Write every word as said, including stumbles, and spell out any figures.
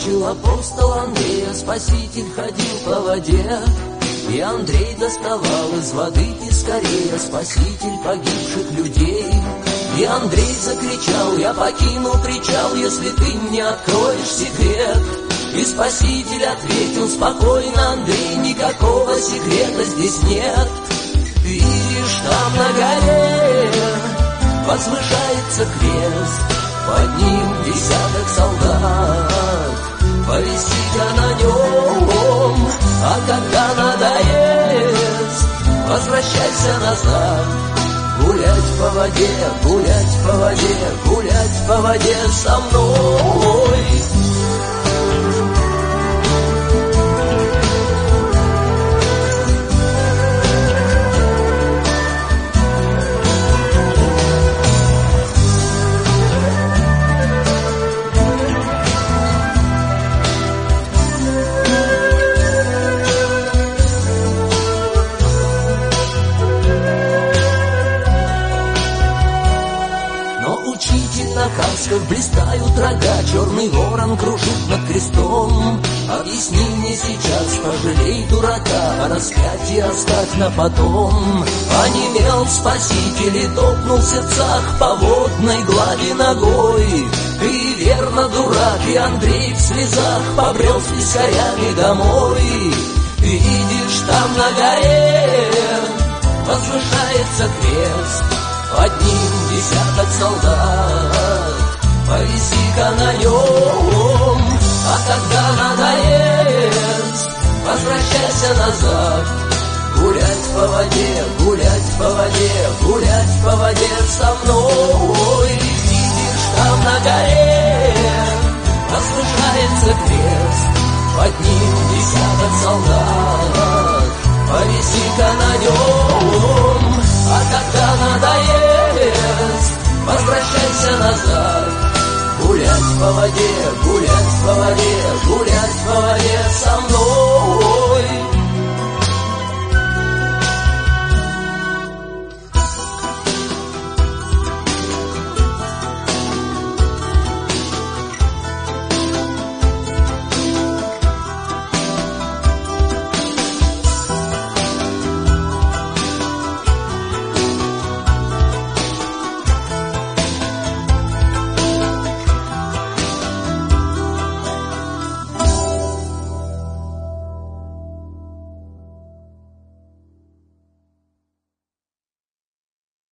выручил апостол Андрея, Спаситель ходил по воде. И Андрей доставал из воды пескарея, Спаситель погибших людей. И Андрей закричал: я покину причал, если ты мне откроешь секрет. И Спаситель ответил спокойно: Андрей, никакого секрета здесь нет. Видишь, там на горе возвышается крест, под ним десяток солдат, повисит на нем, а когда надоест, возвращайся назад. Гулять по воде, гулять по воде, гулять по воде со мной. На касках блистают рога, черный ворон кружит над крестом. Объясни мне сейчас, пожалей дурака, а распятие оставь на потом. Онемел Спаситель и топнул в сердцах по водной глади ногой. И верно, дурак, и Андрей в слезах побрел с пескарями домой. Видишь, там на горе возвышается крест, под ним десяток солдат, повиси-ка на нем, а когда надоест, возвращайся назад. Гулять по воде, гулять по воде, гулять по воде со мной. Видишь, там на горе возвышается крест, под ним десяток солдат, повиси-ка на нем, а когда надоест, возвращайся назад. Гулять по воде, гулять по воде, гулять по воде со мной.